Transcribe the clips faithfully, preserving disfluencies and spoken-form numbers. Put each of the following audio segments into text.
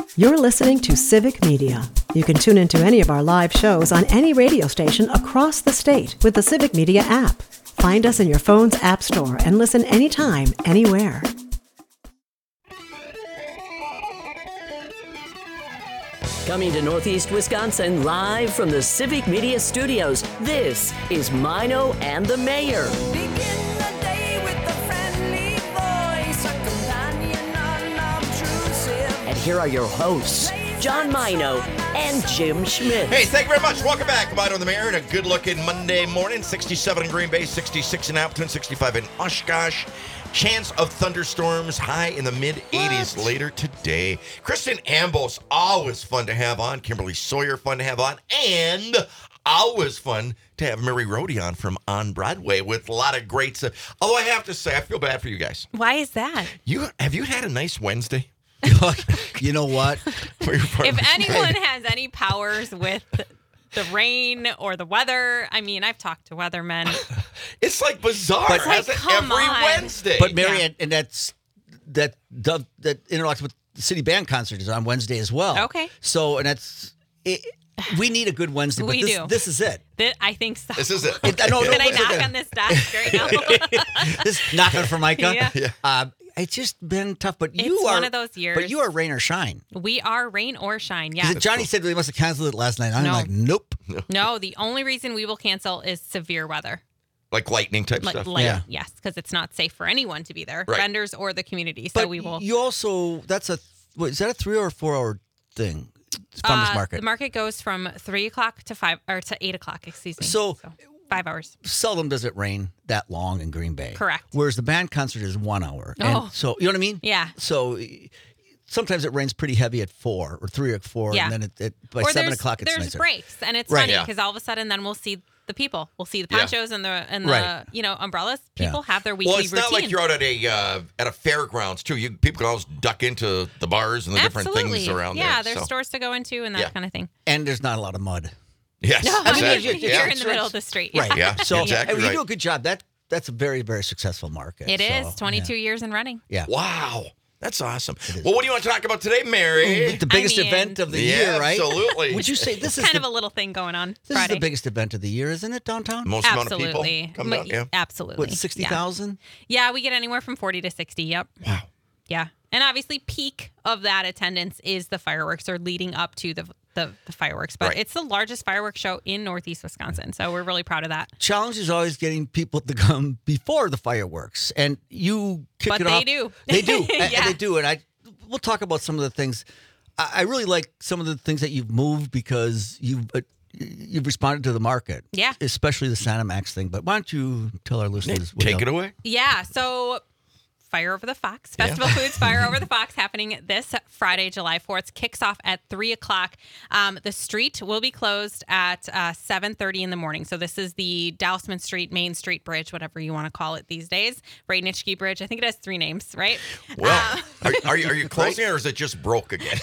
You're listening to Civic Media. You can tune into any of our live shows on any radio station across the state with the Civic Media app. Find us in your phone's app store and listen anytime, anywhere. Coming to Northeast Wisconsin live from the Civic Media Studios, this is Mino and the Mayor. Begin the day with a friendly voice, a companion unobtrusive. And here are your hosts, John Mino and Jim Schmidt. Hey, thank you very much. Welcome back. Mino and the Mayor, and a good-looking Monday morning. sixty-seven in Green Bay, sixty-six in Appleton, sixty-five in Oshkosh. Chance of thunderstorms, high in the mid-eighties later today. Kristen Ambos, always fun to have on. Kimberly Sawyer, fun to have on. And always fun to have Mary Rohde on from On Broadway with a lot of great stuff. Although I have to say, I feel bad for you guys. Why is that? You Have you had a nice Wednesday? You know what? If anyone has any powers with the rain or the weather, I mean, I've talked to weathermen. It's like bizarre. But- Has Like, it come every on. Wednesday? But Mary, Yeah. and, and that's that dove, that interlocks with the city band concert is on Wednesday as well. Okay. So and that's it, we need a good Wednesday. But We this, do. This is it. That I think so. This is it. It- I know, no, Can I listen, knock on this desk right now? This knocking for Micah. Yeah. Yeah. Uh, it's just been tough, but It's you are one of those years. But you are rain or shine. We are rain or shine. Yeah. Because Johnny said they must have canceled it last night. I'm No. like, nope. No, the only reason we will cancel is severe weather. Like lightning type Like, stuff. like Yeah. yes, because it's not safe for anyone to be there, Right. vendors or the community. So But we will. you also that's a what, is that a three or a four hour thing? Farmers uh, market. The market goes from three o'clock to five or to eight o'clock. Excuse me. So- five hours. Seldom does it rain that long in Green Bay. Correct. Whereas the band concert is one hour. Oh. And so, you know what I mean? Yeah. So sometimes it rains pretty heavy at four or three or four. Yeah. And then it, it, by or seven there's, o'clock it's there's nicer. breaks, and it's Right. funny Yeah. because all of a sudden then we'll see the people. We'll see the Yeah. ponchos and the and the Right. you know umbrellas. Yeah. People have their weekly Well, it's routine. not like you're out at a uh, at a fairgrounds too. You people can always duck into the bars and the different Absolutely. things around yeah, there. there's so. stores to go into and that Yeah. kind of thing. And there's not a lot of mud. Yes, No, I mean, exactly. you- you- you're yeah. in the middle of the street. Right. Yeah, So exactly and you right. do a good job. That That's a very, very successful market. It is so, twenty-two years in running. Yeah. Wow, that's awesome. Well, what do you want to talk about today, Mary? The biggest I mean- event of the Yeah, year, right? absolutely. Would you say this is Kind the, of a little thing going on this Friday. is the biggest event of the year, isn't it, downtown? Most amount of Absolutely. people come Ma- down. Yeah. Absolutely. What, sixty thousand? Yeah. yeah, we get anywhere from forty to sixty. Yep. Wow. Yeah. And obviously peak of that attendance is the fireworks or leading up to the the, the fireworks. But Right. it's the largest fireworks show in Northeast Wisconsin. So we're really proud of that. Challenge is always getting people to come before the fireworks, and you kick But it they off. do. They do. And- Yeah. and they do. And I, we'll talk about some of the things. I, I really like some of the things that you've moved because you've uh, you've responded to the market. Yeah. Especially the Santa Max thing. But why don't you tell our listeners? what Take you- it away. Yeah, so Fire Over the Fox, Festival Foods Fire Over the Fox happening this Friday, July fourth, kicks off at three o'clock. Um, the street will be closed at uh, seven thirty in the morning. So this is the Dousman Street, Main Street Bridge, whatever you want to call it these days. Bradenitchke Bridge. I think it has three names, right? Well, are, are you are you closing it or is it just broke again?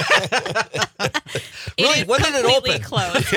Really? It is When did it completely open? closed.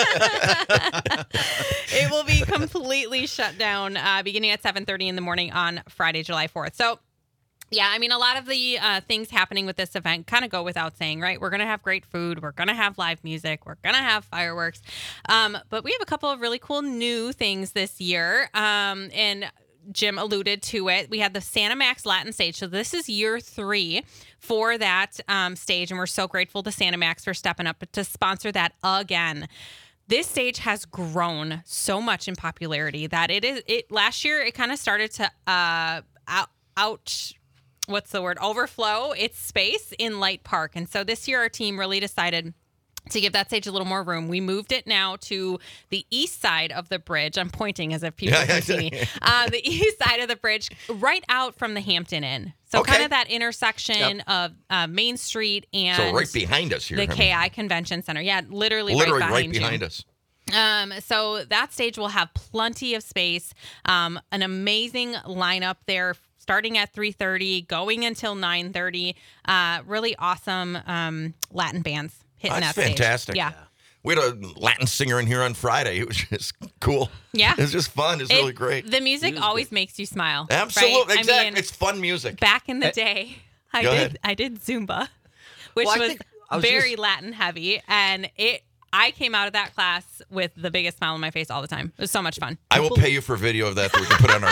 It will be completely shut down uh, beginning at seven thirty in the morning on Friday, July fourth. So, yeah, I mean, a lot of the uh, things happening with this event kind of go without saying, right? We're going to have great food. We're going to have live music. We're going to have fireworks. Um, but we have a couple of really cool new things this year. Um, and Jim alluded to it. We had the Santa Max Latin stage. So this is year three for that um, stage. And we're so grateful to Santa Max for stepping up to sponsor that again. This stage has grown so much in popularity that it is it last year it kind of started to uh out, out what's the word overflow its space in Light Park. And so this year our team really decided to give that stage a little more room. We moved it now to the east side of the bridge. I'm pointing as if people Yeah, can yeah, see me. yeah. Uh, the east side of the bridge, right out from the Hampton Inn. So Okay. kind of that intersection of uh, Main Street and So right behind us here. the I mean, K I Convention Center. Yeah, literally, literally right right behind, behind you. us. Um, so that stage will have plenty of space, um, an amazing lineup there, starting at three thirty, going until nine thirty. Uh, really awesome um, Latin bands hitting That's that stage. fantastic. Yeah. We had a Latin singer in here on Friday. It was just cool. Yeah. It was just fun. It's It- really great. The music always makes you smile. Absolutely. Right? Exactly. I mean, It's fun music. back in the day, I Go did ahead. I did Zumba which Well, I was, think- I was very just- Latin heavy. And it, I came out of that class with the biggest smile on my face all the time. It was so much fun. I will pay you for a video of that that we can put on our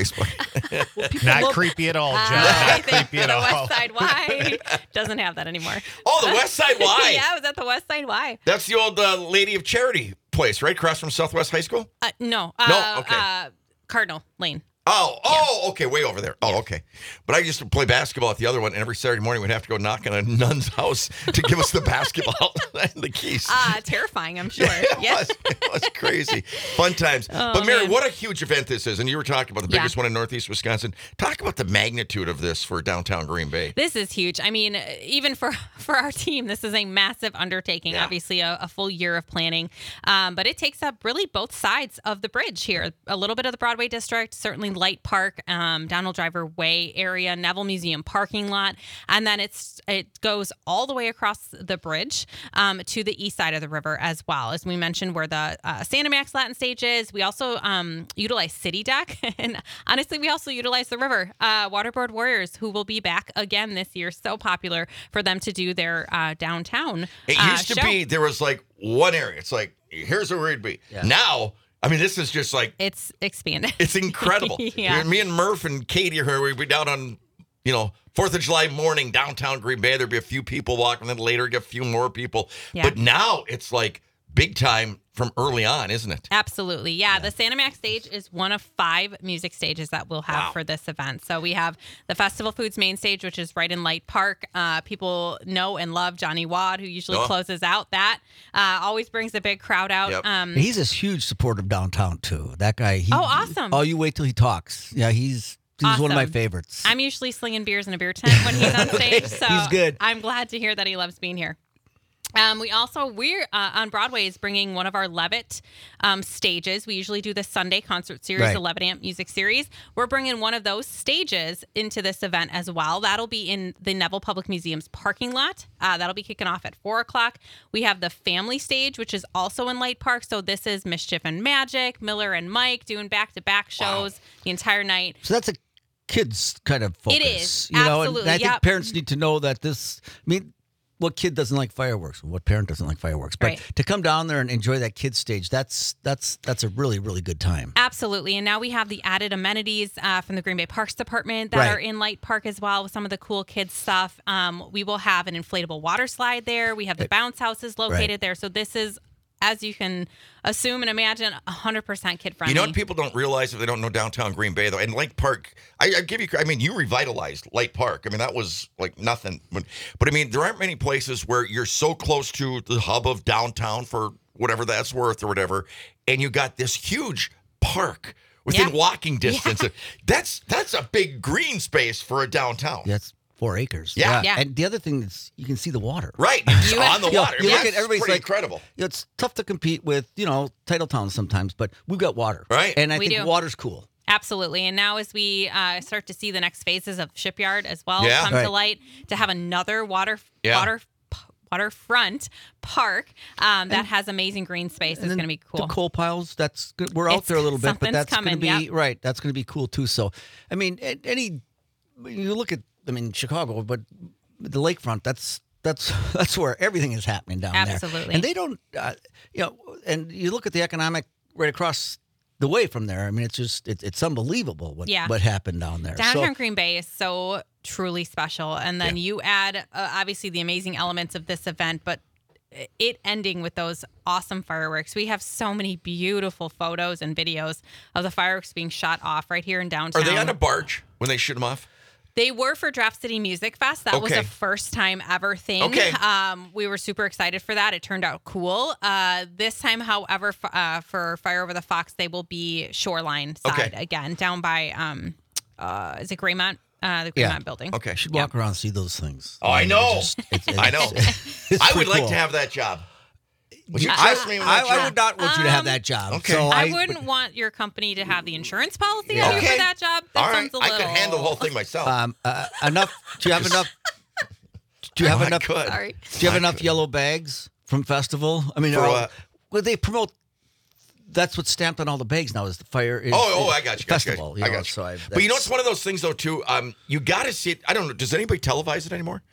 Facebook. Not love- creepy at all, John. Uh, I Not think creepy the at all. West Side Y doesn't have that anymore. Oh, the West Side Y. yeah, I was at the West Side Y. That's the old uh, Lady of Charity place, right? Across from Southwest High School? Uh, no. Uh, No? Okay. Uh, Cardinal Lane. Oh, oh, okay, way over there. Oh, okay. But I used to play basketball at the other one, and every Saturday morning we'd have to go knock on a nun's house to give us the basketball and the keys. Uh, terrifying, I'm sure. It, Yes. was, it was crazy. Fun times. Oh, but, Mary, man. what a huge event this is. And you were talking about the Yeah. biggest one in Northeast Wisconsin. Talk about the magnitude of this for downtown Green Bay. This is huge. I mean, even for, for our team, this is a massive undertaking. Yeah. Obviously, a, a full year of planning. Um, but it takes up really both sides of the bridge here. A little bit of the Broadway district, certainly Light Park, um, Donald Driver Way area, Neville Museum parking lot. And then it's it goes all the way across the bridge um, to the east side of the river as well. As we mentioned, where the uh, Santa Max Latin stage is. We also um, utilize City Deck. And honestly, we also utilize the river. Uh, Waterboard Warriors, who will be back again this year. So popular for them to do their uh, downtown It uh, used to show. be, there was like one area. It's like, here's where we'd be. Yeah. Now, I mean, this is just like, It's expanded. it's incredible. Yeah. Me and Murph and Katie here, we'd be down on, you know, fourth of July morning, downtown Green Bay. There'd be a few people walking, then later get a few more people. Yeah. But now it's like big time from early on, isn't it? Absolutely. Yeah, The Santa Max stage is one of five music stages that we'll have Wow. for this event. So we have the Festival Foods main stage, which is right in Light Park. Uh, people know and love Johnny Wad, who usually Oh. closes out that. Uh, always brings a big crowd out. Yep. Um, He's a huge supporter of downtown too. That guy. He, Oh, awesome. Oh, you wait till he talks. Yeah, he's he's one of my Awesome. favorites. I'm usually slinging beers in a beer tent when he's on stage. So He's good. I'm glad to hear that he loves being here. Um, we also, we're uh, on Broadway is bringing one of our Levitt um, stages. We usually do the Sunday concert series, Right. the Levitt Amp Music Series. We're bringing one of those stages into this event as well. That'll be in the Neville Public Museum's parking lot. Uh, that'll be kicking off at four o'clock. We have the family stage, which is also in Light Park. So this is Mischief and Magic, Miller and Mike doing back-to-back shows the entire night. So that's a kids kind of focus. It is. You know, and Absolutely. I think Yep. parents need to know that this. I mean, what kid doesn't like fireworks? What parent doesn't like fireworks? But Right. to come down there and enjoy that kids stage, that's that's that's a really really good time. Absolutely. And now we have the added amenities uh, from the Green Bay Parks Department that Right. are in Light Park as well with some of the cool kids stuff. Um, we will have an inflatable water slide there. We have the bounce houses located Right. there. So this is, as you can assume and imagine, one hundred percent kid friendly. You know what people don't realize if they don't know downtown Green Bay, though? And Light Park, I, I give you, I mean, you revitalized Light Park. I mean, that was like nothing. But, but I mean, there aren't many places where you're so close to the hub of downtown for whatever that's worth or whatever, and you got this huge park within Yeah. walking distance. That's that's a big green space for a downtown. That's four acres. Yeah. Yeah. And the other thing is you can see the water. Right. It's You- on the You know, water. you I mean, look at that's everybody's pretty like incredible. You know, it's tough to compete with, you know, title towns sometimes, but we've got water. Right. And I We think do. water's cool. Absolutely. And now as we uh, start to see the next phases of Shipyard as well Yeah. come Right. to light, to have another water Yeah. water waterfront park um, that has amazing green space is And then going to be cool. The coal piles, that's good. We're out It's- there a little bit, but something's that's going to coming, be yep. right. That's going to be cool too. So, I mean, a- any you look at, I mean, Chicago, but the lakefront, that's that's that's where everything is happening down there. Absolutely. And they don't, uh, you know, and you look at the economic right across the way from there. I mean, it's just it, it's unbelievable what Yeah. what happened down there. Downtown So, Green Bay is so truly special. And then you add, uh, obviously, the amazing elements of this event, but it ending with those awesome fireworks. We have so many beautiful photos and videos of the fireworks being shot off right here in downtown. Are they on a barge when they shoot them off? They were for Draft City Music Fest. That was Okay. a first time ever thing. Okay. Um, we were super excited for that. It turned out cool. Uh, this time, however, f- uh, for Fire Over the Fox, they will be shoreline side Okay. again, down by, um, uh, is it Greymont? Uh, the Yeah. Greymont building. Okay. you should walk around and see those things. Oh, I know. It's just- it's- I know. it's I would pretty like cool. to have that job. Would you I, trust me with that I, job? I would not want you to have Um, that job. okay. So I, I, wouldn't want your company to have the insurance policy Yeah. on you Okay. for that job. That All right. sounds a I little. could handle the whole thing myself. Um, uh, enough? Do you have enough? Do you have Oh, I enough? could. Sorry. Do you have enough yellow bags from festival? I mean, For they're all- what? well, they promote. That's what's stamped on all the bags now. Is the fire? Is, Oh, oh, is I got you. Got you, Festival. got you. I know, got you. So I, But you know, that's- it's one of those things, though, too. Um, you got to see it. I don't know. Does anybody televise it anymore?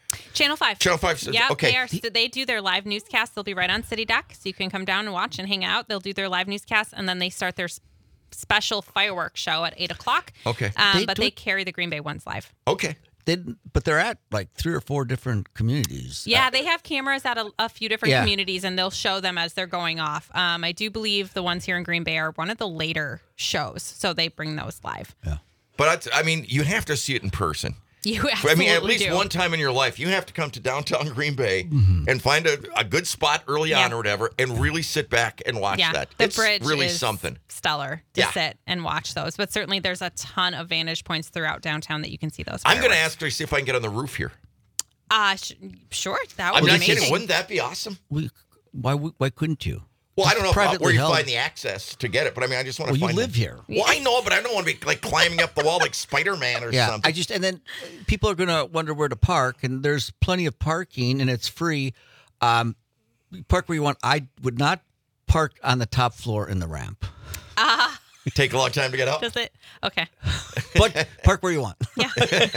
Channel five. Channel five. Yeah, Okay. they are. So they do their live newscast. They'll be right on City Dock, so you can come down and watch and hang out. They'll do their live newscast, and then they start their s- special fireworks show at eight o'clock. Okay. Um, They but do they it- carry the Green Bay ones live. Okay. They, but they're at like three or four different communities. Yeah, they have cameras at a, a few different Yeah. communities, and they'll show them as they're going off. Um, I do believe the ones here in Green Bay are one of the later shows, so they bring those live. But I, I mean, you have to see it in person. You I absolutely mean, at least do. one time in your life, you have to come to downtown Green Bay and find a, a good spot early Yeah. on or whatever, and really sit back and watch Yeah, that. the It's bridge really is something. stellar to Yeah. sit and watch those. But certainly, there's a ton of vantage points throughout downtown that you can see those. I'm going to fireworks. ask her to see if I can get on the roof here. Uh, sh- sure, that would I'm be not amazing. kidding. Wouldn't that be awesome? We, why? Why couldn't you? Well, I don't know if, Privately where you held. find the access to get it, but I mean, I just want to Well, you find live it. here. Well, I know, but I don't want to be like climbing up the wall like Spider-Man or Yeah, something. I just and then people are gonna wonder where to park, and there's plenty of parking, and it's free. Um, park where you want. I would not park on the top floor in the ramp, Take a long time to get up. Does it? Okay. but park where you want. Yeah.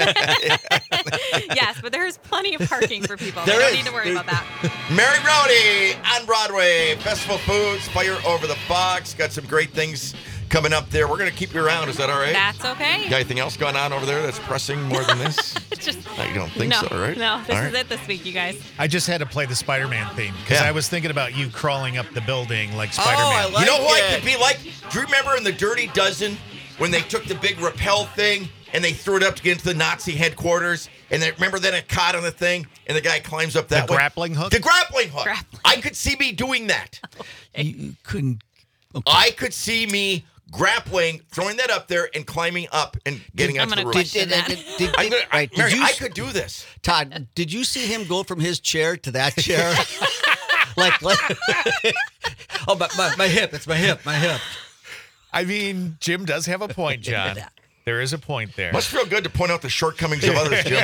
Yes, but there's plenty of parking for people. There They don't is. need to worry about that. Mary Rowdy on Broadway. Festival Foods, Fire Over the Fox. Got some great things coming up there. We're going to keep you around. Is that all right? That's okay. Got anything else going on over there that's pressing more than this? It's just I don't think no, so, right? No, this All is right. it this week, you guys. I just had to play the Spider-Man theme because Yeah. I was thinking about you crawling up the building like Oh, Spider-Man. I like You know who I it. could be like? Do you remember in the Dirty Dozen when they took the big rappel thing and they threw it up to get into the Nazi headquarters? And they, remember then it caught on the thing and the guy climbs up that The way? grappling hook? The grappling hook. Grappling. I could see me doing that. You, you couldn't. I could see me grappling, throwing that up there and climbing up and getting I'm onto the gonna roof. question that. did, did, I'm gonna, I, right, did Mary, you, I could do this. Todd, did you see him go from his chair to that chair? like, like oh, my, my, my hip. It's my hip. My hip. I mean, Jim does have a point, John. There is a point there. Must feel good to point out the shortcomings of others, Jim.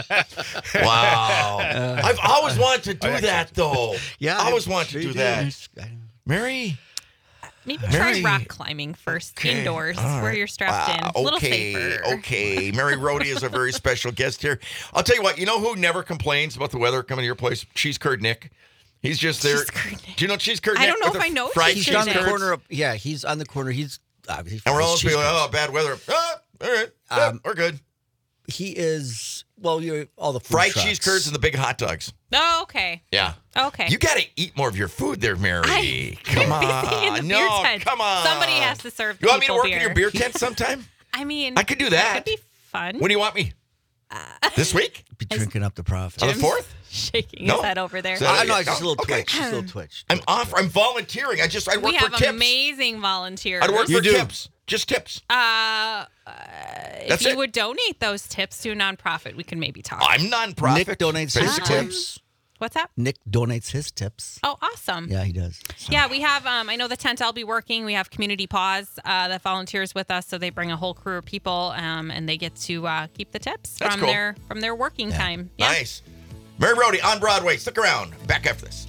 Wow. I've always wanted to do that, though. Yeah, I always wanted to sure do you that. I- Mary? Maybe Mary- try rock climbing first Okay, indoors all where right. you're strapped in. Uh, It's a little okay, safer. okay. Mary Rhodey is a very special guest here. I'll tell you what, you know who never complains about the weather coming to your place? Cheese Curd Nick. He's just there. Cheese Curd Nick. Do you know Cheese Curd I Nick? don't know with if the I know fried Cheese He's Curd on the Nick. corner of. Yeah, he's on the corner. He's. Uh, he And we're fries always cheese being like, curds. oh, bad weather. Ah, all right. Yeah, Um, we're good. He is. Well, you're all the food Fried trucks. cheese curds and the big hot dogs. Oh, okay. Yeah. Okay. You got to eat more of your food there, Mary. I- come I'm on. busy in the no, beer tent. come on. Somebody has to serve You want me to people work beer. in your beer tent sometime? I mean, I could do that. Could be fun. When do you want me? This week? Be drinking up the profit. On the Jim's fourth? Shaking No. his head over there. So- I know. It's just a Oh, little okay. twitch. Just a little twitch. I'm off. I'm volunteering. I just I work we for have tips. amazing volunteers. I work You for do. tips. Just tips. Uh, uh, if That's you it. would donate those tips to a nonprofit, we can maybe talk. I'm nonprofit. Nick donates his basically. tips. What's that? Nick donates his tips. Oh, awesome. Yeah, he does. Yeah, we have, um, I know the tent I'll be working. We have Community Paws uh, that volunteers with us. So they bring a whole crew of people um, and they get to uh, keep the tips That's from cool. their from their working time. Yeah. Nice. Mary Rhodey on Broadway. Stick around. Back after this.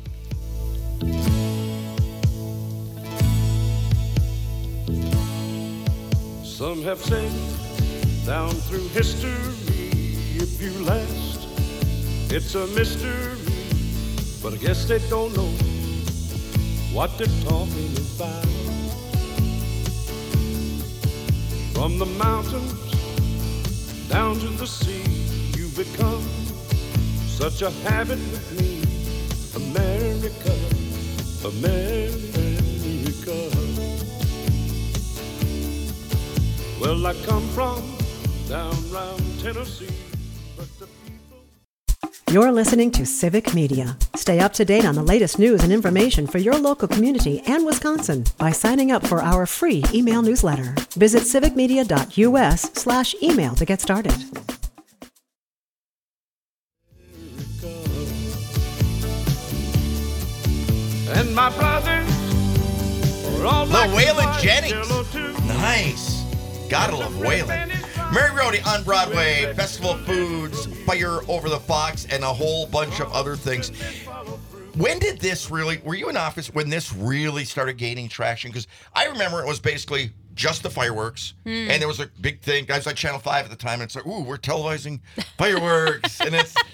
Some have said down through history, if you last, it's a mystery. But I guess they don't know what they're talking about. From the mountains down to the sea, you become such a habit with me. America, America. Well, I come from down round Tennessee, but the people... You're listening to Civic Media. Stay up to date on the latest news and information for your local community and Wisconsin by signing up for our free email newsletter. Visit civicmedia.us slash email to get started. And my brothers are all The like Waylon white Jennings. yellow too. Nice. Gotta love Waylon. Mary Rhodey on Broadway, Festival Foods, Fire Over the Fox, and a whole bunch of other things. When did this really, were you in office when this really started gaining traction? Because I remember it was basically just the fireworks, and there was a big thing. I was on Channel five at the time, and it's like, ooh, we're televising fireworks. And it's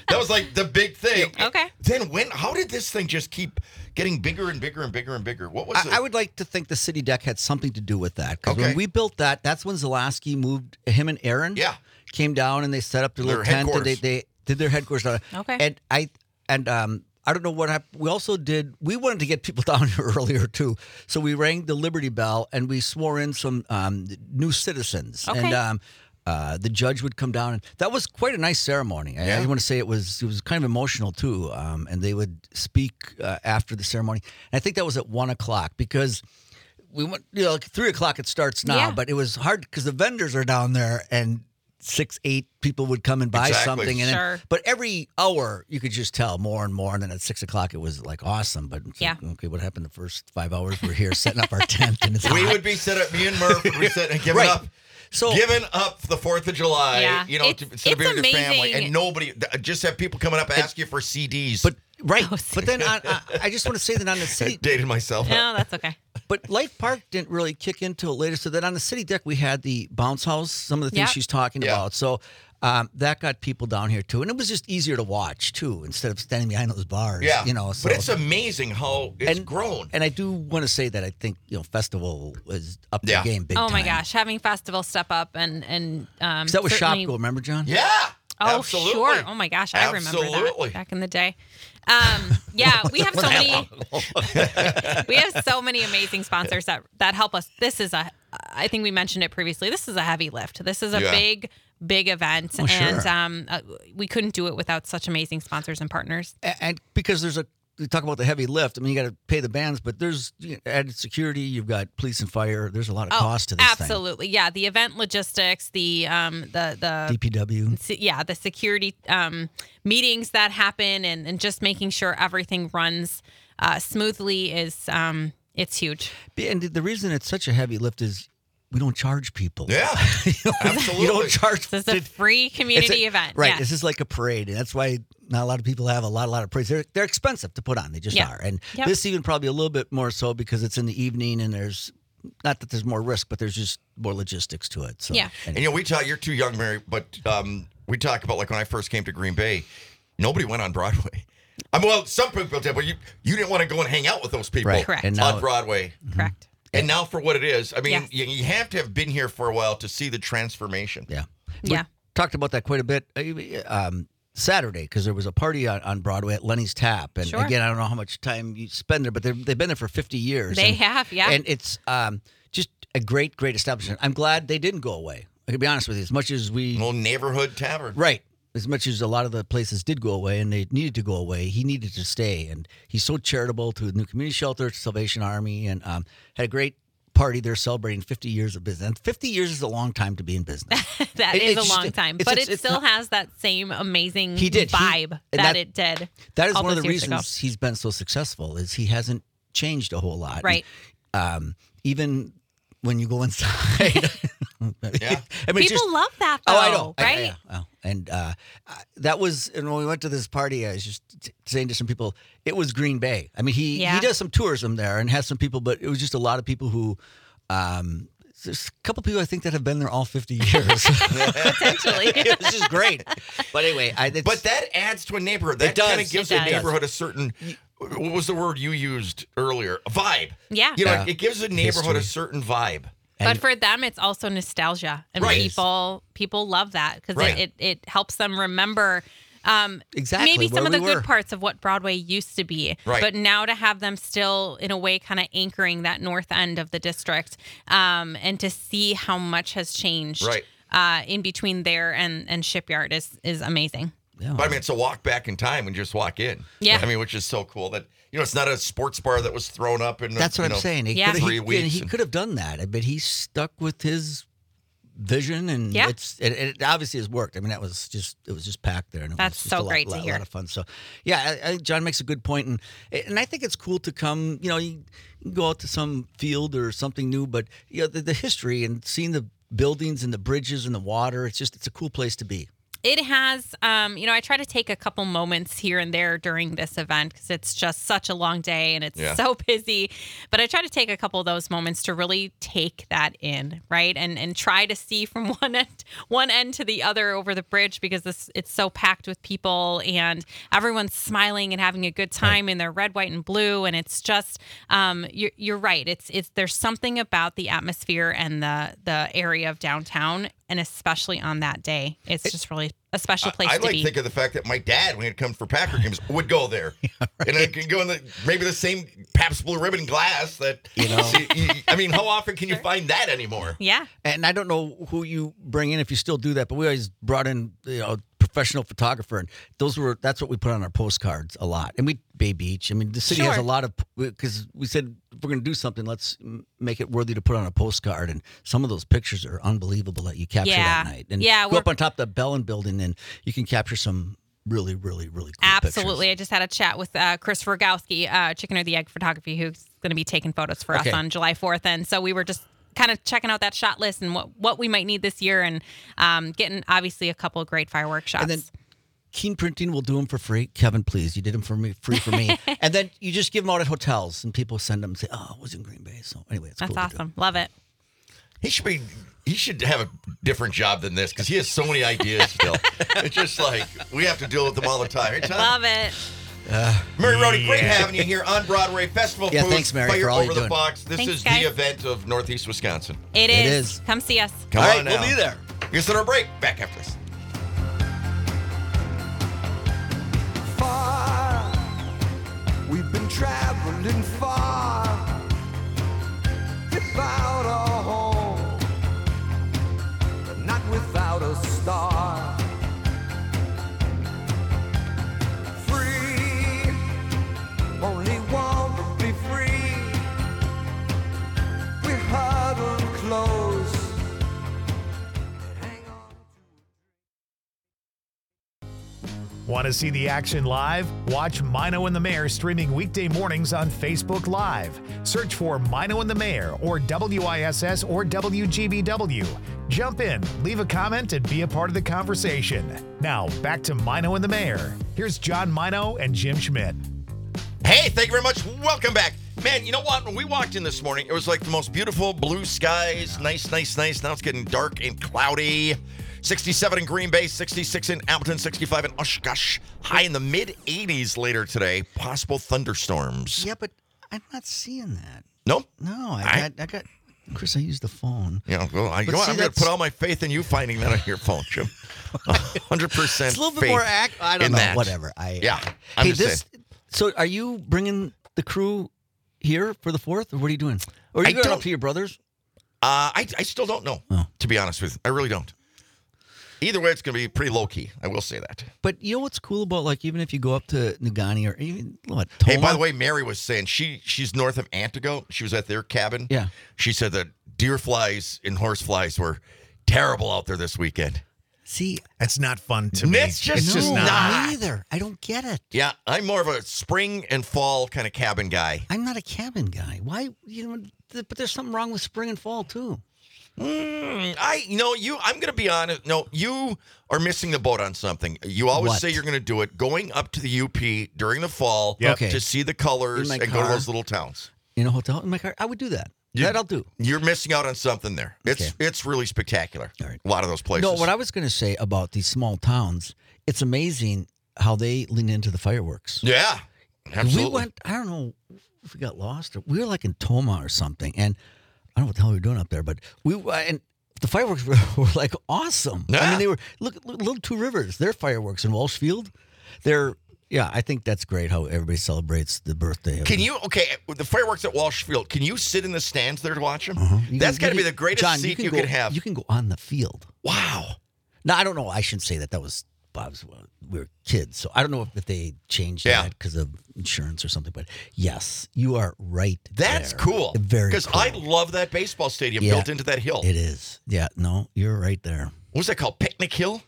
That was like the big thing. Okay. Then when? How did this thing just keep getting bigger and bigger and bigger and bigger? What was it? I, I would like to think the city deck had something to do with that. Because Okay. when we built that, that's when Zelaski moved, him and Aaron Yeah. came down and they set up their Their little tent and they, headquarters. they did their headquarters down there. Okay. And I and um I don't know what happened. We also did, we wanted to get people down here earlier too. So we rang the Liberty Bell and we swore in some um, new citizens. Okay. And um, uh, the judge would come down. And that was quite a nice ceremony. I, Yeah. I want to say it was it was kind of emotional too. Um, and they would speak uh, after the ceremony. And I think that was at one o'clock because we went, you know, like three o'clock it starts now, Yeah. but it was hard because the vendors are down there and six, eight people would come and buy Exactly. something. And Sure. then, but every hour you could just tell more and more. And then at six o'clock it was like awesome. But it's Yeah. like, okay, what happened the first five hours? We're here setting up our tent and it's We hot. would be set up. Me and Murph would be sitting and giving Right. up. So Giving up the Fourth of July, Yeah. you know, It's- to celebrate it's with your family, amazing. and nobody just have people coming up asking you for C Ds. but right. Oh, but then on, I, I just want to say that on the I city, dated myself. No, that's okay. but Light Park didn't really kick in till later. So that on the city deck we had the bounce house, some of the things Yep. she's talking Yeah. about. So um, that got people down here too, and it was just easier to watch too instead of standing behind those bars. Yeah, you know. So. but it's amazing how it's and, grown. And I do want to say that I think you know festival is up their Yeah. game big Oh my time. gosh, having festival step up and and um, 'Cause that was certainly- Shopko, remember, John? yeah, Oh, absolutely. sure. Oh my gosh, I remember Absolutely. that back in the day. Um, yeah, we have so many. we have so many amazing sponsors that that help us. This is a. I think we mentioned it previously. This is a heavy lift. This is a Yeah. big, big event, Oh, sure. and um, uh, we couldn't do it without such amazing sponsors and partners. A- And because there's a, we talk about the heavy lift. I mean, you got to pay the bands, but there's you know, added security. You've got police and fire. There's a lot of cost to this Oh, absolutely. Yeah, the event logistics, the um, the the thing. D P W. se- yeah, the security um, meetings that happen and, and just making sure everything runs uh, smoothly is um, it's huge. And the reason it's such a heavy lift is we don't charge people. Yeah, You know, absolutely. You don't charge. This is a it- free it's community a- event. Right. Yeah. This is like a parade, and that's why not a lot of people have a lot, a lot of parades. They're they're expensive to put on. They just Yeah. are. And Yep. this even probably a little bit more so because it's in the evening, and there's not that there's more risk, but there's just more logistics to it. So Yeah. And you know, we talk. You're too young, Mary, but um, we talk about like when I first came to Green Bay, nobody went on Broadway. I mean, well, some people did, but you you didn't want to go and hang out with those people Right. Correct. And now, on Broadway. Correct. And now for what it is, I mean, Yes. you, you have to have been here for a while to see the transformation. yeah, We Yeah. talked about that quite a bit. Uh, Um, Saturday, because there was a party on, on Broadway at Lenny's Tap, and Sure. again, I don't know how much time you spend there, but they've they've been there for fifty years. They and, have, yeah. and it's um, just a great, great establishment. I'm glad they didn't go away. I can be honest with you, as much as we Little neighborhood tavern. right. As much as a lot of the places did go away and they needed to go away, he needed to stay. And he's so charitable to the New Community Shelter, to Salvation Army, and um, had a great party there celebrating fifty years of business. And fifty years is a long time to be in business. That It- is it's a just- long time, it's- but it's- it it's still not- has that same amazing He did. He- vibe and that, that- it did. That is all one of the those years ago. reasons he's been so successful is he hasn't changed a whole lot. Right. Um, even when you go inside. Yeah. I mean, it's People just- love that, though, Oh, I know. I- right? yeah, oh. And uh, uh, that was, and when we went to this party, I was just t- saying to some people, it was Green Bay. I mean, he, Yeah. he does some tourism there and has some people, but it was just a lot of people who, um, there's a couple people I think that have been there all fifty years. Potentially. it was just great. But anyway, I, it's, But that adds to a neighborhood. That It does. kind of gives It a does. neighborhood a certain. What was the word you used earlier? A vibe. Yeah. You know, Yeah. it gives a neighborhood a History. certain vibe. But for them, it's also nostalgia, and Right. people people love that because Right. it, it it helps them remember um, Exactly maybe some where of the we good were. parts of what Broadway used to be. Right. But now to have them still in a way kind of anchoring that north end of the district, um, and to see how much has changed Right. uh, in between there and and Shipyard is is amazing. yeah. But I mean, it's a walk back in time and just walk in. Yeah. I mean, which is so cool that, you know, it's not a sports bar that was thrown up in. That's what you I'm know, saying. He Yeah. could Three he, weeks he and- could have done that, but he stuck with his vision, and Yeah. it's it, it obviously has worked. I mean, that was just it was just packed there, and it That's was just so a lot, great to lot, hear. lot of fun. So, yeah, I, I think John makes a good point, and and I think it's cool to come. You know, you can go out to some field or something new, but you know, the, the history and seeing the buildings and the bridges and the water. It's just it's a cool place to be. It has, um, you know, I try to take a couple moments here and there during this event because it's just such a long day and it's Yeah. so busy. But I try to take a couple of those moments to really take that in, right? And and try to see from one end, one end to the other over the bridge because this it's so packed with people and everyone's smiling and having a good time right. in their red, white, and blue. And it's just, um, you're you're right. It's it's there's something about the atmosphere and the the area of downtown. And especially on that day, it's just really a special place I, I to like be. think of the fact that my dad, when it comes for Packer games, would go there, yeah, right. and I can go in the maybe the same Pabst Blue Ribbon glass that you know. See, I mean, how often can you find that anymore? Yeah, and I don't know who you bring in if you still do that, but we always brought in you know professional photographer, and those were that's what we put on our postcards a lot. And we Bay Beach. I mean, the city sure. has a lot of because we said if we're going to do something, let's make it worthy to put on a postcard. And some of those pictures are unbelievable that you capture yeah. that night. And yeah, go up on top of the Bellin building, and you can capture some really, really, really cool Absolutely. pictures. I just had a chat with uh, Chris Rogowski, uh, Chicken or the Egg Photography, who's going to be taking photos for okay. us on July fourth. And so we were just kind of checking out that shot list and what, what we might need this year and um, getting obviously a couple of great fireworks shots. And then Keen Printing will do them for free. Kevin, please, you did them for me, free for me. And then you just give them out at hotels, and people send them and say, "Oh, I was in Green Bay." So anyway, it's That's cool awesome. Love it. He should be. He should have a different job than this because he has so many ideas still. It's just like we have to deal with them all the time. Right, Tom? Love it. Uh, Mary Rody, great yeah. having you here on Broadway. Festival Yeah, Foods, thanks, Mary, Fire for all Over you're the doing. Fox. This Thanks, is guys. the event of Northeast Wisconsin. It is. It is. Come see us. Come All on right, now. we'll be there. Here's the break. Back after this. Far, we've been traveling far without a home, but not without a star. Free, only want to be free. We huddle close. Hang on. Want to see the action live? Watch Mino and the Mayor streaming weekday mornings on Facebook Live. Search for Mino and the Mayor or W I S S or W G B W. Jump in, leave a comment, and be a part of the conversation. Now, back to Mino and the Mayor. Here's John Mino and Jim Schmidt. Hey, thank you very much. Welcome back. Man, you know what? When we walked in this morning, it was like the most beautiful blue skies. Nice, nice, nice. Now it's getting dark and cloudy. sixty-seven in Green Bay, sixty-six in Appleton, sixty-five in Oshkosh. High in the mid eighties later today. Possible thunderstorms. Yeah, but I'm not seeing that. Nope. No, I, I- got, I got. Chris, I used the phone. Yeah, well, I, you But know what? see, I'm going to that's- put all my faith in you finding that on your phone, Jim. one hundred percent It's a little bit faith more act. I don't in know. that. Whatever. I Yeah, I'm hey, just this. So, are you bringing the crew here for the fourth, or what are you doing? Or are I you going don't- up to your brothers? Uh, I, I still don't know, Oh. to be honest with you. I really don't. Either way, it's going to be pretty low-key. I will say that. But you know what's cool about like even if you go up to Nagani or even what? Hey, Toma? by the way, Mary was saying she she's north of Antigo. She was at their cabin. Yeah. She said that deer flies and horse flies were terrible out there this weekend. See, That's not fun to me. It's just- it's just no, not. me either. I don't get it. Yeah, I'm more of a spring and fall kind of cabin guy. I'm not a cabin guy. Why? You know, th- but there's something wrong with spring and fall too. Mm, I, you know, you. I'm going to be honest. No, you are missing the boat on something. You always What? say you're going to do it. Going up to the U P during the fall Yep. Okay. to see the colors In and my go to car. those little towns. In a hotel in my car, I would do that. You- that I'll do. You're missing out on something there. It's Okay. it's really spectacular. All right. A lot of those places. No, what I was going to say about these small towns, it's amazing how they lean into the fireworks. Yeah, absolutely. We went, I don't know if we got lost or we were like in Toma or something. And I don't know what the hell we were doing up there, but we, and the fireworks were, were like awesome. I Yeah. mean, they were, look, look, Little Two Rivers, their fireworks in Walsh Field. They're, yeah, I think that's great how everybody celebrates the birthday. Of Can you, okay, with the fireworks at Walsh Field, can you sit in the stands there to watch them? Uh-huh. You That's can- got to you be the can- greatest John, seat can you go, could have. You can go on the field. Wow. Now, I don't know. I shouldn't say that. That was Bob's. We were kids, so I don't know if, if they changed Yeah. that because of insurance or something. But yes, you are right. That's there. cool. Very Because cool. I love that baseball stadium Yeah. built into that hill. It is. Yeah. No, you're right there. What was that called? Picnic Hill?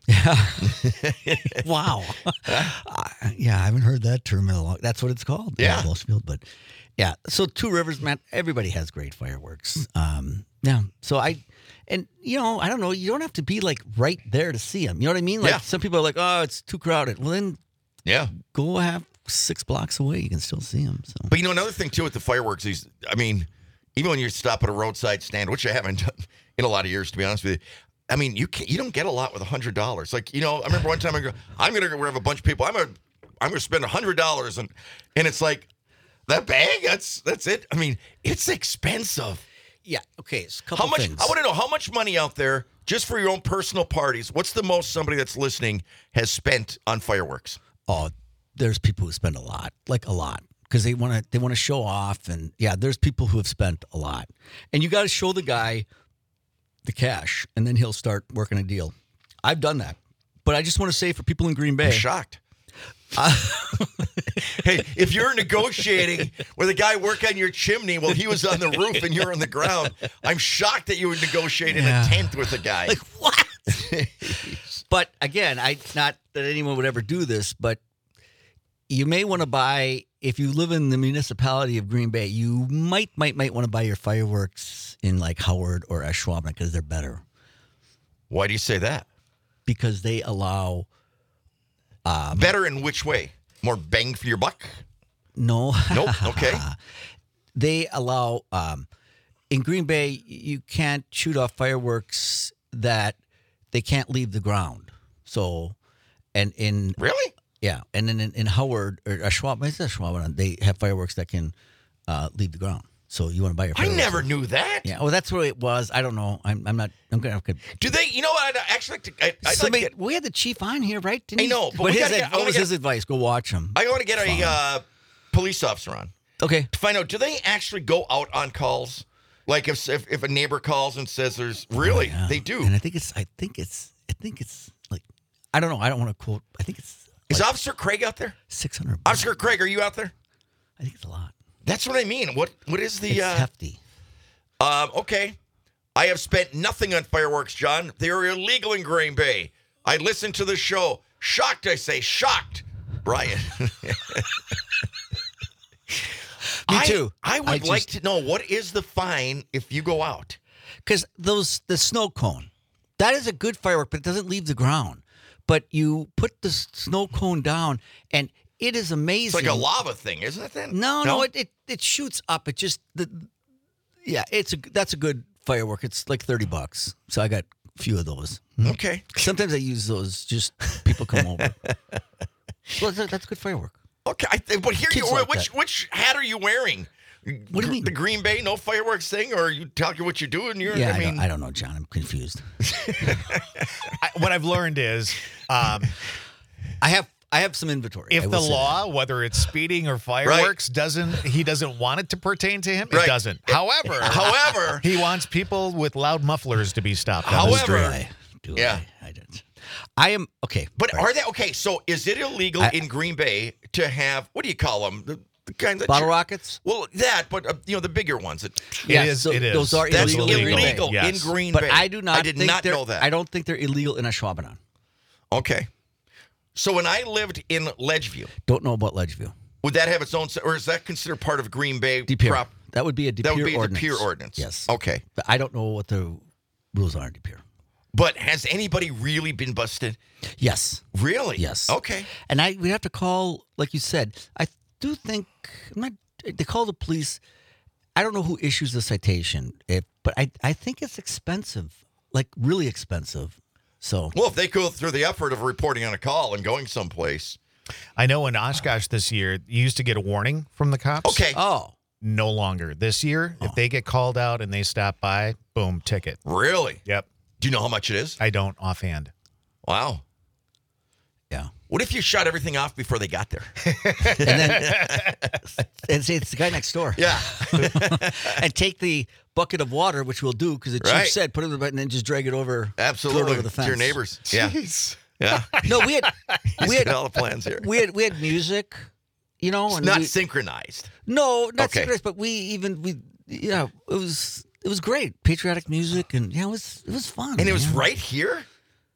Wow. uh, yeah, I haven't heard that term in a long. That's what it's called. Yeah. Wellsfield, but yeah. So Two Rivers, man. Everybody has great fireworks. Um, yeah. So I, and you know, I don't know. You don't have to be like right there to see them. You know what I mean? Like Yeah. some people are like, oh, it's too crowded. Well, then Yeah. go have six blocks away. You can still see them. So. But you know, another thing too with the fireworks is, I mean, even when you stop at a roadside stand, which I haven't done in a lot of years, to be honest with you, I mean, you can't, you don't get a lot with a hundred dollars. Like, you know, I remember one time I go, I'm gonna go have a bunch of people. I'm gonna I'm gonna spend a hundred dollars, and and it's like that bag. That's that's it. I mean, it's expensive. Yeah. Okay. So a couple How much? things. I want to know how much money out there just for your own personal parties. What's the most somebody that's listening has spent on fireworks? Oh, there's people who spend a lot, like a lot, because they want to they want to show off, and yeah, there's people who have spent a lot, and you got to show the guy the cash, and then he'll start working a deal. I've done that, but I just want to say for people in Green Bay, I'm shocked. Hey, if you're negotiating with a guy work on your chimney while he was on the roof and you're on the ground, I'm shocked that you would negotiate in Yeah. a tent with a guy. like what? But again, I not that anyone would ever do this, but you may want to buy if you live in the municipality of Green Bay. You might might might want to buy your fireworks in like Howard or Ashwaubenon because they're better Why do you say that? because they allow. Better in which way? More bang for your buck? No. Nope. Okay. They allow um, in Green Bay you can't shoot off fireworks that they can't leave the ground. So, and in Really? yeah, and then in, in Howard or Ashwaubenon, it's Ashwaubenon, they have fireworks that can uh, leave the ground. So you want to buy your I fireworks. never knew that. Yeah, well, that's what it was. I don't know. I'm, I'm not. I'm gonna. Okay. Do they? You know what? I'd actually like to. I, I'd like to Somebody, get, we had the chief on here, right? Didn't I he? know, but But we his gotta get- I ad- wanna what was get- his advice? Go watch him. I want to get Fine. a uh, police officer on Okay. to find out. Do they actually go out on calls? Like if if, if a neighbor calls and says there's really Yeah. they do. And I think it's. I think it's. I think it's like. I don't know. I don't want to quote. I think it's Is like Officer Craig out there? six hundred. Officer Craig, are you out there? I think it's a lot. That's what I mean. What what is the? It's uh, hefty. Um, okay. I have spent nothing on fireworks, John. They are illegal in Green Bay. I listened to the show. Shocked, I say. Shocked. Brian. Me I- too. I would I like just- to know, what is the fine if you go out? Because those the snow cone, that is a good firework, but it doesn't leave the ground. But you put the s- snow cone down, and it is It's amazing. like a lava thing, isn't it then? No, no, it, it it shoots up. It just the yeah, it's a that's a good firework. It's like thirty bucks. So I got a few of those. Okay. Sometimes I use those. Just people come over. Well, that's, that's a good firework. Okay. I, th- but here you Kids are. like Which, that. which hat are you wearing? What do you mean? The Green Bay no fireworks thing? Or are you talking what you're doing? You're, Yeah, I, I mean, don't, I don't know, John. I'm confused. I, what I've learned is um, I have I have some inventory. I if will the say that. law, whether it's speeding or fireworks, doesn't he doesn't want it to pertain to him? It Right. doesn't. However, However, he wants people with loud mufflers to be stopped. on the However- street. Do I? Do Yeah. I? I didn't. I am okay. but all right. are they okay? So is it illegal I- in Green Bay to have, what do you call them? The, the kind that bottle you- rockets? Well, that, but uh, you know, the bigger ones. That, It Yeah, is. so it is. those are that's illegal illegal, in Green Bay. Yes. in Green But Bay. I do not. I did think not they're- know that. I don't think they're illegal in Ashwaubenon. Okay. So when I lived in Ledgeview, Don't know about Ledgeview. would that have its own, or is that considered part of Green Bay? De Pere. prop- That would be a De That Pere would be a De ordinance. Pere ordinance. Yes. Okay. But I don't know what the rules are in De Pere. But has anybody really been busted? Yes. Really? Yes. Okay. And I we have to call, like you said. I do think I'm not. They call the police. I don't know who issues the citation, if, but I I think it's expensive, like really expensive. So Well, if they go through the effort of reporting on a call and going someplace. I know in Oshkosh this year, you used to get a warning from the cops. Okay. oh No longer. This year, if they get called out and they stop by, boom, ticket. Really? Yep. Do you know how much it is? I don't offhand. Wow. yeah. What if you shut everything off before they got there? And then and say it's the guy next door. Yeah. And take the bucket of water, which we'll do because the chief Right. said put it in the bucket and then just drag it over, throw Absolutely. it over the To fence. your neighbors. Yeah. Yeah. No, we had We we had had all the plans here. we had we had music, you know, It's and not we, synchronized. no, not Okay. synchronized, but we even we yeah, it was it was great, patriotic music, and yeah, it was it was fun, And it was man. right here?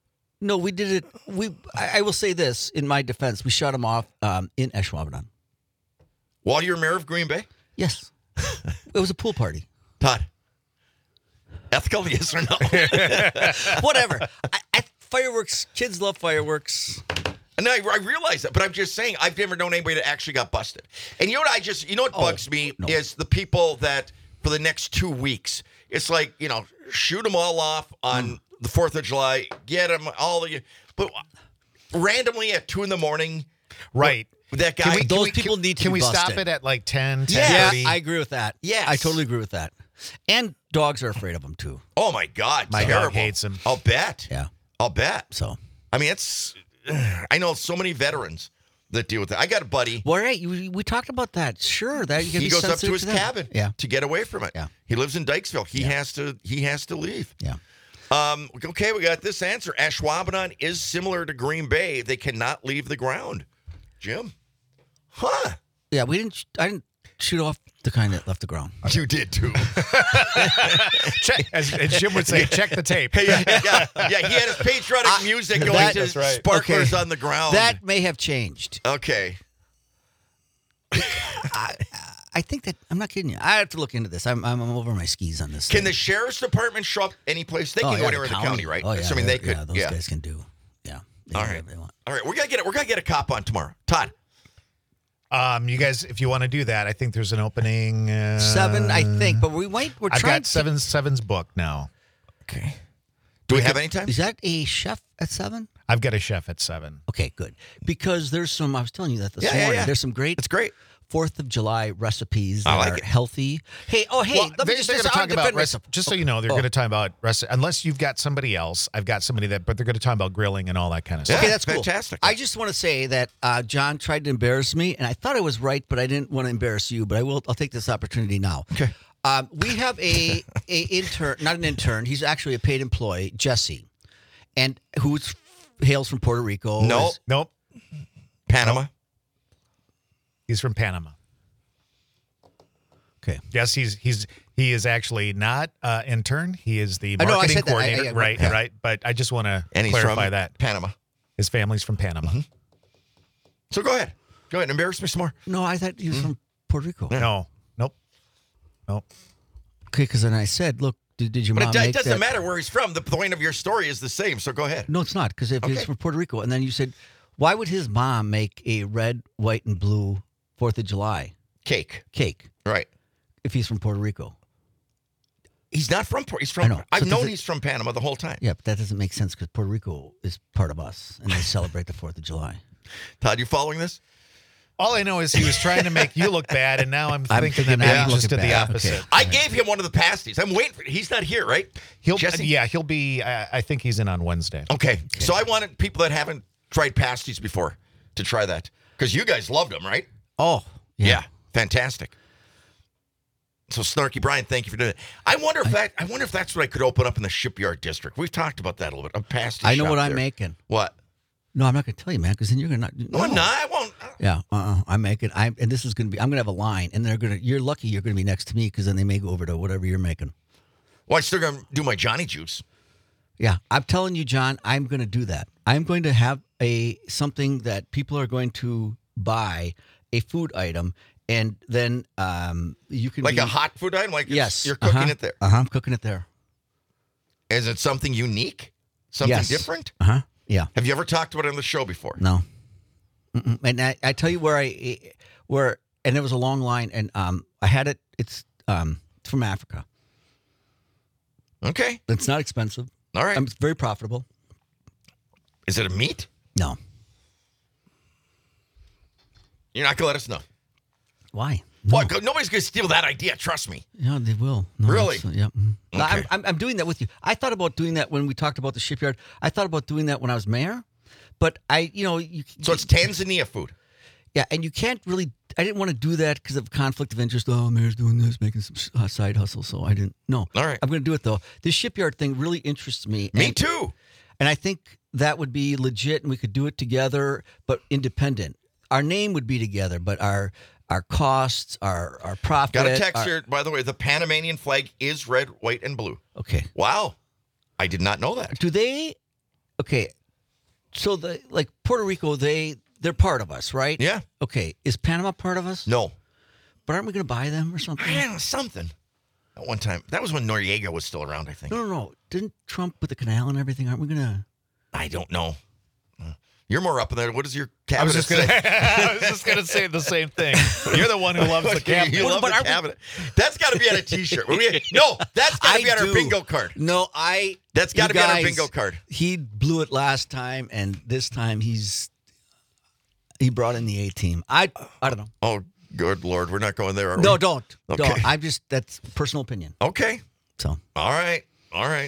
No, we did it. We. I, I will say this in my defense: we shot him off um, in Ashwaubenon. While you're mayor of Green Bay? Yes, it was a pool party. Todd, ethical, yes or no? Whatever. I, I, fireworks. Kids love fireworks. And I, I realize that, but I'm just saying I've never known anybody that actually got busted. And you know what I just, you know what Oh, bugs me no. is the people that for the next two weeks, it's like, you know, shoot them all off on Mm. the fourth of July, get them all of you, but randomly at two in the morning, Right. that guy. Can we, can Those we- people can- need to Can be we stop busted. it at like ten, Yeah, ten Yeah, thirty? I agree with that. Yes. I totally agree with that. And dogs are afraid of them too. Oh my God, My dog terrible. hates him. I'll bet. Yeah. I'll bet. So. I mean, it's. I know so many veterans that deal with it. I got a buddy. Well, right. You, we talked about that. Sure. That you can He be goes up to sensitive his that. cabin Yeah. to get away from it. Yeah. He lives in Dykesville. He has to. He has to leave. Yeah. Um, okay, we got this answer. Ashwaubenon is similar to Green Bay. They cannot leave the ground. Jim? Huh. Yeah. We didn't. I didn't shoot off the kind that left the ground. You did too. Check, as, as Jim would say, check the tape. yeah, yeah, yeah, he had his patriotic music going that- to that's right. sparklers Okay. on the ground. That may have changed. okay. I, I think that I'm not kidding you. I have to look into this. I'm I'm, I'm over my skis on this. Can thing. the sheriff's department show up any place? They can Oh, go yeah, anywhere in the county, right? Oh yeah. Assuming they they're- could. Yeah, Yeah. those guys can do. Yeah. They All can do right. whatever they want. All right. We're gonna get it. We're gonna get a cop on tomorrow. Todd. Um, you guys, if you want to do that, I think there's an opening. Uh, Seven, I think, but we might. We're I've trying. got seven. Seven's booked now. Okay. Do we have any time? To, is that a chef at seven? I've got a chef at seven. Okay, good. Because there's some. I was telling you that this Yeah, yeah, morning. yeah. There's some great. It's great. Fourth of July recipes that I like are it. healthy. Hey, oh hey, Well, let me they're, just, they're just going to I'll talk about defend recipe. myself. Just so you know, they're Oh. going to talk about recipe. Unless you've got somebody else, I've got somebody that, but they're going to talk about grilling and all that kind of stuff. Okay, Yeah, that's cool. fantastic. I just want to say that uh, John tried to embarrass me, and I thought I was right, but I didn't want to embarrass you. But I will. I'll take this opportunity now. Okay. Um, we have a a intern, not an intern. He's actually a paid employee, Jesse, and who's hails from Puerto Rico. No. is- Nope. Panama. He's from Panama. Okay. Yes, he's he's he is actually not uh, intern. He is the I know, I marketing said that. I- coordinator. I- right, yeah. right. But I just want to And he's clarify from that Panama. his family's from Panama. So go ahead. Go ahead and embarrass me some more. No, I thought he was from Puerto Rico. No, nope, nope. Okay, because then I said, look, did, did your But mom it, do- it make doesn't that? matter where he's from. The point of your story is the same. So go ahead. No, it's not, because if Okay. he's from Puerto Rico, and then you said, why would his mom make a red, white, and blue Fourth of July Cake. cake Right. if he's from Puerto Rico? He's not from Puerto. He's I from. know. I've So known does it- he's from Panama the whole time. Yeah, but that doesn't make sense because Puerto Rico is part of us, and they celebrate the Fourth of July. Todd, you following this? All I know is he was trying to make you look bad, and now I'm I'm thinking thinking that I'm he just did looking the bad. opposite. Okay. I gave him one of the pasties. I'm waiting for. He's not here, right? He'll Jesse? yeah, he'll be. I, I think he's in on Wednesday. Okay. So I wanted people that haven't tried pasties before to try that because you guys loved them, right? Oh, Yeah. Fantastic. So Snarky Brian, thank you for doing it. I wonder if that. I wonder if that's what I could open up in the Shipyard District. We've talked about that a little bit. A pasty. I know shop what I'm there. making. What? No, I'm not going to tell you, man, because then you're going to not. No, I'm not. I won't. Yeah, uh-uh. I'm making. I'm, and this is going to be. I'm going to have a line, and they're going to. You're lucky. You're going to be next to me because then they may go over to whatever you're making. Well, I'm still gonna do my Johnny Juice. Yeah, I'm telling you, John. I'm going to do that. I'm going to have a something that people are going to buy, a food item, and then um, you can Like be, a hot food item. Like it's- Yes, you're cooking uh-huh, it there. Uh-huh, I'm cooking it there. Is it something unique? Something Yes. different? Uh huh. Yeah. Have you ever talked about it on the show before? No. Mm-mm. And I, I tell you where I where and there was a long line, and um, I had it. It's um, it's from Africa. Okay. It's not expensive. All right. Um, it's very profitable. Is it a meat? No. You're not gonna let us know. Why? No. What? Nobody's gonna steal that idea. Trust me. Yeah, they will. No, Really? it's, uh, yeah. mhm. Okay. I'm, I'm, I'm doing that with you. I thought about doing that when we talked about the shipyard. I thought about doing that when I was mayor, but I, you know, you. So it's Tanzania food. Yeah, and you can't really. I didn't want to do that because of conflict of interest. Oh, mayor's doing this, making some s- uh, side hustle. So I didn't. No. All right. I'm going to do it though. This shipyard thing really interests me. Me and, too. And I think that would be legit, and we could do it together, but independent. Our name would be together, but our our costs, our our profit. Got a text our- here. By the way, the Panamanian flag is red, white, and blue. Okay. Wow. I did not know that. Do they? Okay. So the like Puerto Rico, they they're part of us, right? Yeah. Okay. Is Panama part of us? No. But aren't we going to buy them or something? I don't know, something. At one time. That was when Noriega was still around, I think. No, no, no. Didn't Trump with the canal and everything? Aren't we going to? I don't know. You're more up in there. What does your cabinet I was just gonna, say? I was just gonna say the same thing. You're the one who loves the cabinet. You love But the are we- cabinet. That's got to be on a T-shirt. We- no, that's got to be I on our do. bingo card. No, I. That's got to you be on our guys, bingo card. He blew it last time, and this time he's he brought in the A team. I I don't know. Oh, good Lord. We're not going there, are No, we? don't. Okay. Don't. I'm just that's personal opinion. Okay. So All right. All right.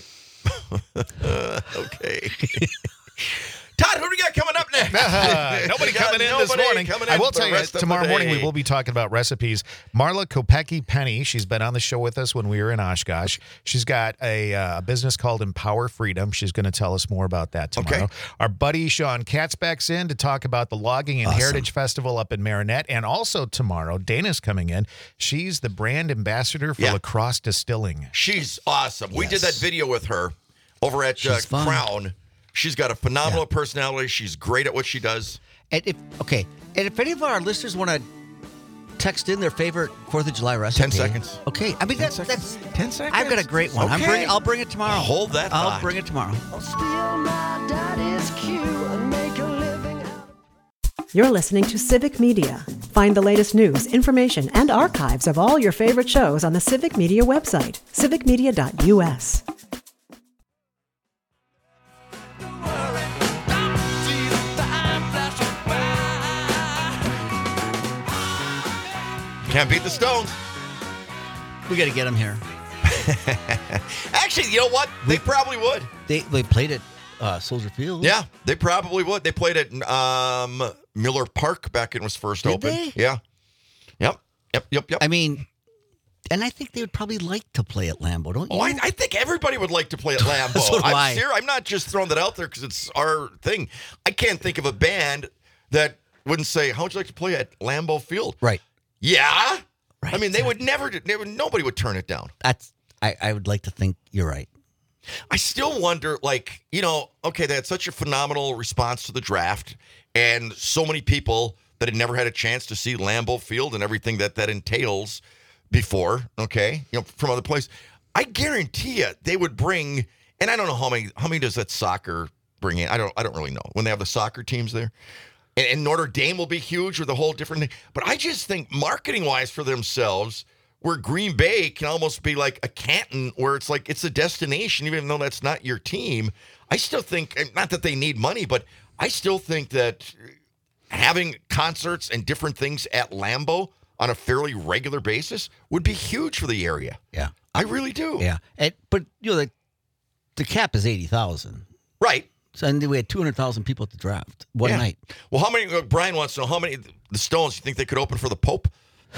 Okay. Todd, who do we got coming up next? Nobody We got coming in nobody this morning. coming I in will for tell the you, rest of tomorrow the morning we day. will be talking about recipes. Marla Kopecki Penny, she's been on the show with us when we were in Oshkosh. She's got a uh, business called Empower Freedom. She's going to tell us more about that tomorrow. Okay. Our buddy Sean Katzbeck's in to talk about the Logging and Awesome. Heritage Festival up in Marinette. And also tomorrow, Dana's coming in. She's the brand ambassador for Yeah. Lacrosse Distilling. She's awesome. We did Yes. that video with her over at uh, She's fun. Crown. She's got a phenomenal Yeah. personality. She's great at what she does. and if okay, and if any of our listeners want to text in their favorite Fourth of July recipe, Ten seconds. Okay, I mean that's that's Ten seconds. I've got a great one. I'm Okay. bringing. I'll bring it tomorrow. Hold that I'll thought. bring it tomorrow. I'll steal my daddy's cue and make a living out of You're listening to Civic Media. Find the latest news, information, and archives of all your favorite shows on the Civic Media website, civic media dot u s. Can't beat the Stones. We got to get them here. Actually, you know what? They probably would. They they played at uh, Soldier Field. Yeah, they probably would. They played at um, Miller Park back when it was first Did open. they? Yeah. Yep. Yep. Yep. Yep. I mean, and I think they would probably like to play at Lambeau, don't you? Oh, I, I think everybody would like to play at Lambeau. So do I'm I. serious. I'm not just throwing that out there because it's our thing. I can't think of a band that wouldn't say, "How would you like to play at Lambeau Field?" Right. Yeah. Right. I mean, they would never. They would, nobody would turn it down. That's. I, I would like to think you're right. I still wonder, like, you know, okay, they had such a phenomenal response to the draft, and so many people that had never had a chance to see Lambeau Field and everything that that entails before, okay, you know, from other places. I guarantee you they would bring, and I don't know how many, how many does that soccer bring in? I don't, I don't really know when they have the soccer teams there. And, and Notre Dame will be huge with a whole different thing. But I just think marketing-wise for themselves, where Green Bay can almost be like a Canton, where it's like it's a destination, even though that's not your team. I still think, and not that they need money, but I still think that having concerts and different things at Lambeau on a fairly regular basis would be huge for the area. Yeah. I really do. Yeah. And, but you know the the cap is eighty thousand. Right. So and we had two hundred thousand people at the draft one Yeah. night. Well, how many, uh, Brian wants to know, how many, the Stones, you think they could open for the Pope?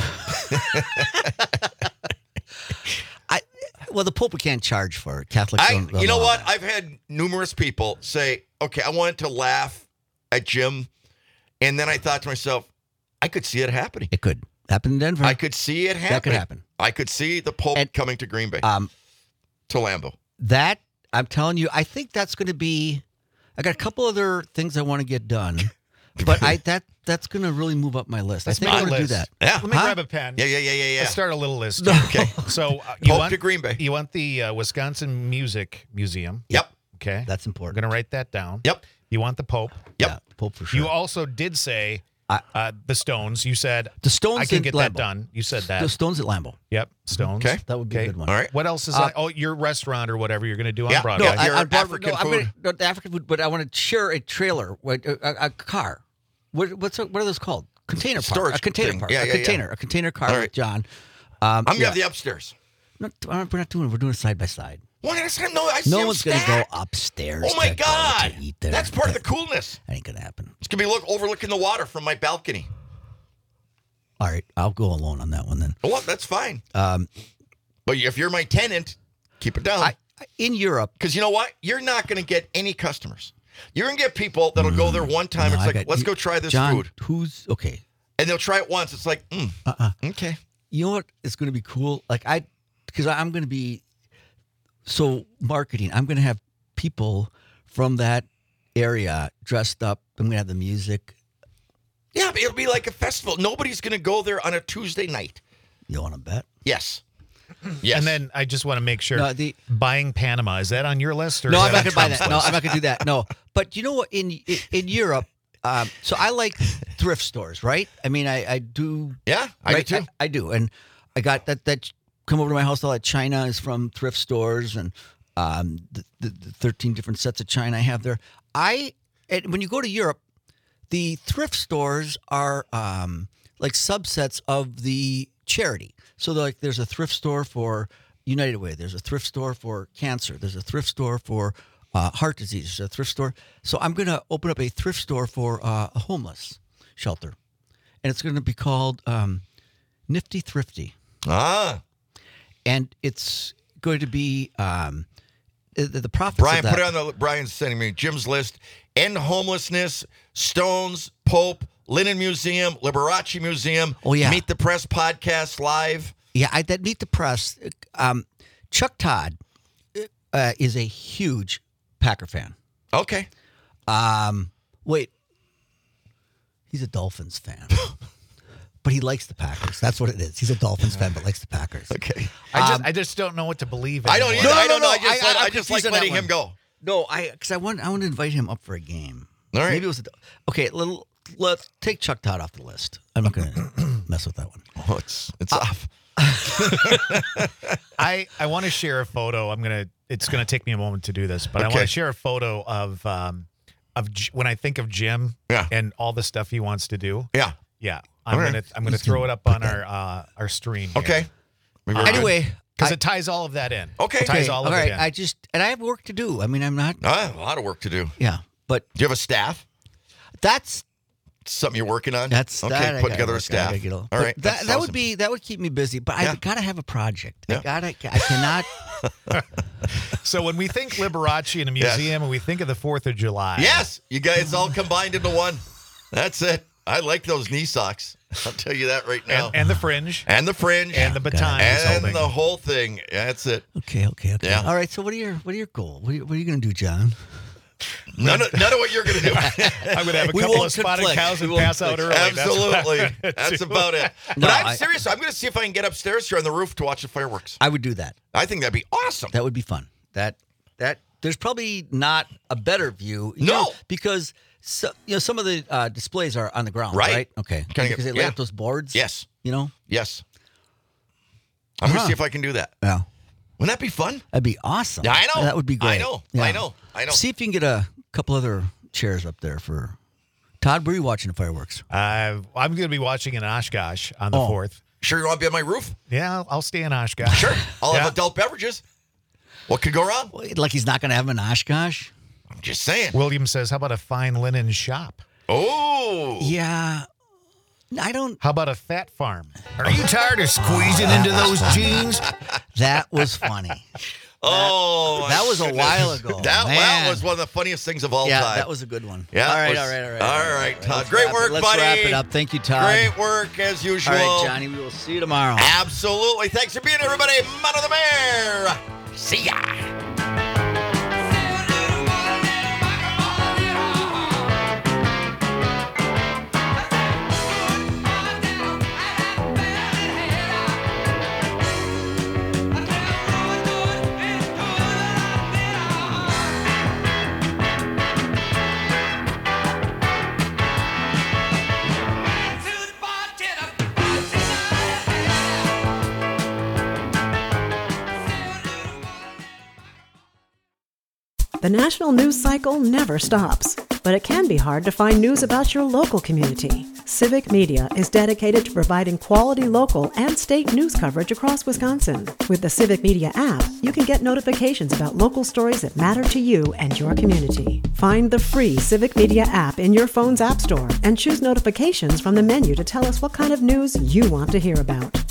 I well the Pope can't charge for it. Catholics. I, don't, don't you know allow what? that. I've had numerous people say, okay, I wanted to laugh at Jim. And then I thought to myself, I could see it happening. It could happen in Denver. I could see it happening. could happen. I could see the Pope And- coming to Green Bay, um to Lambeau. that I'm telling you, I think that's going to be. I got a couple other things I want to get done, but I that that's going to really move up my list. Let's I think make I'm a going to do list. that. Yeah. Let me Huh? grab a pen. Yeah, yeah, yeah, yeah, yeah. Let's start a little list. Okay. So uh, you Pope want to Green Bay. You want the uh, Wisconsin Music Museum. Yep. Okay. That's I'm important. going to write that down. Yep. You want the Pope. Yep. Yeah, Pope for sure. You also did say I- uh, the Stones. You said the Stones I can in get Lambeau. that done. You said that. The Stones at Lambeau. Yep. Stones. Okay. That would be Okay. a good one. All right. What else is Uh, on? Oh, your restaurant or whatever you're going to do on Yeah. Broadway. No, Yeah, I, your I'm Broadway- African no, I'm food. Gonna, no, the African food, but I want to share a trailer, what- a, a, a car. What, what's a, what are those called? Container park. Storage A container thing. park. Yeah, a yeah, yeah. container. A container car All with right. John. Um, I'm going to yeah. have the upstairs. No, we're not doing it. We're doing it side by side. Why not? No, I see No them one's going to go stacked. upstairs. Oh, my to go God. to eat there. That's part of the That- coolness. That ain't going to happen. It's going to be look overlooking the water from my balcony. All right. I'll go alone on that one then. Well, that's fine. Um, But if you're my tenant, keep it down. I, I- in Europe, Because you know what? You're not going to get any customers. You're going to get people that'll go there one time. no, it's I like, got- let's you- go try this John, food. who's okay? And they'll try it once. It's like, mm, Uh-uh. okay. You know what is going to be cool? Like I, because I'm going to be so marketing. I'm going to have people from that area dressed up. I'm going to have the music. Yeah, but it'll be like a festival. Nobody's going to go there on a Tuesday night. You want to bet? Yes. Yes. And then I just want to make sure, No, the- buying Panama, is that on your list? Or No, is I'm that not going to buy on that. Trump's No, list? I'm not going to do that. No. But you know what? In in, in Europe, um, so I like thrift stores, right? I mean, I, I do. Yeah, I right? do too. I, I do. And I got that, that come over to my house. All that China is from thrift stores and um, the, the, the thirteen different sets of China I have there. I and when you go to Europe, the thrift stores are um, like subsets of the charity. So like there's a thrift store for United Way. There's a thrift store for cancer. There's a thrift store for uh, heart disease. There's a thrift store. So I'm going to open up a thrift store for uh, a homeless shelter. And it's going to be called um, Nifty Thrifty. Ah. And it's going to be um, the, the profits Brian, of that. put it on the, Brian's sending me Jim's list. End homelessness, Stones, Pope, Linen Museum, Liberace Museum. Oh, yeah. Meet the Press podcast live. Yeah, I, that Meet the Press. Um, Chuck Todd uh, is a huge Packer fan. Okay. Um, wait, he's a Dolphins fan, but he likes the Packers. That's what it is. He's a Dolphins fan, but likes the Packers. Okay. I just, Um, I just don't know what to believe in. I don't anymore. either. No, I no, don't no, know. I just, I- let- I'm I just confused like on that letting one. him go. No, I because I want I want to invite him up for a game. All right. Maybe it was a, okay. Little, let's take Chuck Todd off the list. I'm not going to mess with that one. Oh, it's it's off. I, I want to share a photo. I'm gonna. It's gonna take me a moment to do this, but I Okay. want to share a photo of um of J- when I think of Jim Yeah. and all the stuff he wants to do. Yeah. Yeah, I'm All right. gonna I'm gonna throw it up on our uh, our stream. Okay. Very good. Anyway, because I- it ties all of that in. Okay. It ties okay, all all of right. it in. I just and I have work to do. I mean, I'm not. Ah, a lot of work to do. Yeah, but Do you have a staff? that's Something you're working on? that's okay. that I Put gotta together a work- I staff. gotta get all All but right. That that's that awesome. would be that would keep me busy. But Yeah. I gotta have a project. Yeah. I gotta. I cannot. So when we think Liberace in a Yes. museum, and we think of the Fourth of July. Yes, you guys all combined into one. That's it. I like those knee socks. I'll tell you that right now. and, and the fringe And the fringe. and the baton he's and holding. the whole thing. That's it. Okay. Okay. Okay. Yeah. All right. So what are your what are your goals? What are you, what are you gonna do, John? None of, none of what you're going to do. I'm gonna have a We couple won't of spotted conflict. cows and We won't pass out early. conflict. That's what I'm Absolutely. gonna That's do. about it. But No, I'm I- serious. I'm going to see if I can get upstairs here on the roof to watch the fireworks. I would do that. I think that'd be awesome. That would be fun. That that there's probably not a better view. you No. know, because so, you know some of the uh, displays are on the ground, Right. right? Okay, Kinda because get- they lay yeah. up those boards. Yes. you know. Yes. I'm going to Huh. see if I can do that. Yeah, Wouldn't that be fun? that'd be awesome. Yeah, I know. That would be great. I know. Yeah. I know. I know. See if you can get a couple other chairs up there for Todd. Were you watching the fireworks? Uh, I'm going to be watching in Oshkosh on the Oh. fourth. Sure you want to be on my roof? Yeah, I'll, I'll stay in Oshkosh. Sure. I'll Yeah. have adult beverages. What could go wrong? Like he's not going to have an Oshkosh? I'm just saying. William says, "How about a fine linen shop? Oh. Yeah, I don't. How about a fat farm?" Are you tired of squeezing into those jeans? That was funny. Oh. that my was a goodness. while ago. That, that Man. was one of the funniest things of all Yeah, time. that was a good one. Yeah, All it right, was- all right, all right. all right, Todd. Let's Great wrap it- work, let's buddy. wrap it up. Thank you, Todd. Great work as usual. All right, Johnny. We will see you tomorrow. Absolutely. Thanks for being here, everybody. Man of the Mayor. See ya. The national news cycle never stops, but it can be hard to find news about your local community. Civic Media is dedicated to providing quality local and state news coverage across Wisconsin. With the Civic Media app, you can get notifications about local stories that matter to you and your community. Find the free Civic Media app in your phone's app store and choose notifications from the menu to tell us what kind of news you want to hear about.